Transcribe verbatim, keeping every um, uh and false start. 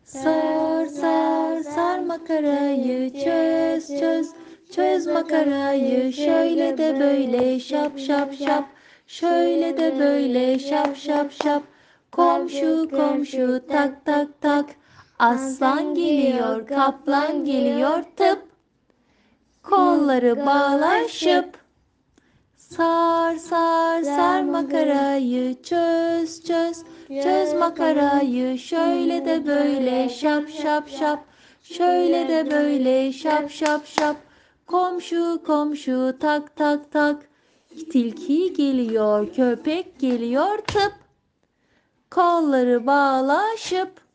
Sar sar sar makarayı, çöz çöz çöz makarayı. Şöyle de böyle şap şap şap, şöyle de böyle şap şap şap. Komşu komşu tak tak tak, aslan geliyor kaplan geliyor tıp. Kolları bağla şıp. Sar sar sar makarayı, çöz çöz çöz makarayı. Şöyle de böyle şap şap şap, şöyle de böyle şap şap şap. Komşu komşu tak tak tak, tilki geliyor köpek geliyor tıp. Kolları bağla şıp.